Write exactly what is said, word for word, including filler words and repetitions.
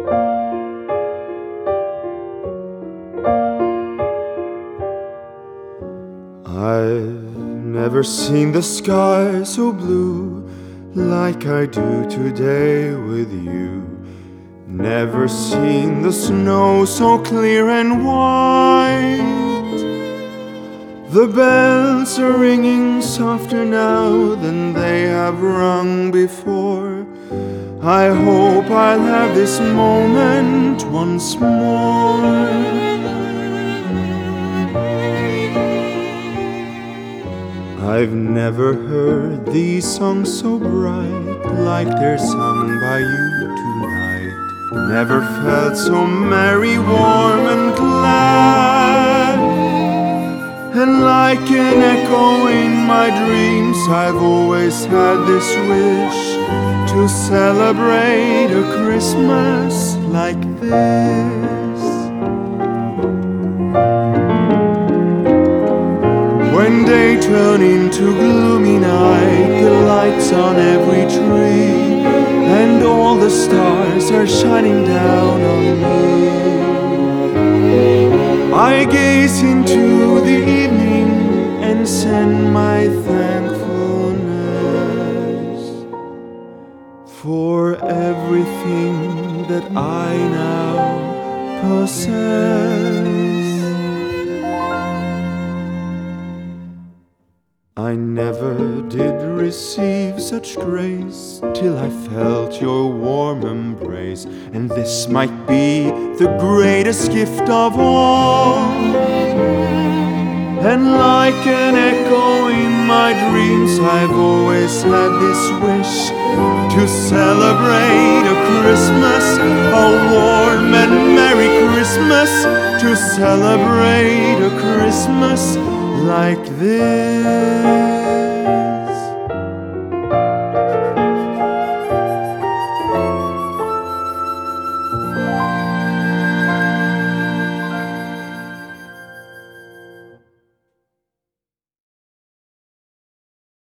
I've never seen the sky so blue like I do today with you. Never seen the snow so clear and white. The bells are ringing softer now than they have rung before. I hope I'll have this moment once more. I've never heard these songs so bright like they're sung by you tonight. Never felt so merry, warm and glad. And like an echo in my dreams, I've always had this wish to celebrate a Christmas like this. When day turn into gloomy night, the lights on every tree, and all the stars are shining down on me, I gaze into the evening and send my thankfulness for everything that I now possess. I never did receive such grace till I felt your warm embrace, and this might be the greatest gift of all. And like an echo in my dreams, I've always had this wish to celebrate a Christmas, a warm and merry Christmas, to celebrate a Christmas like this.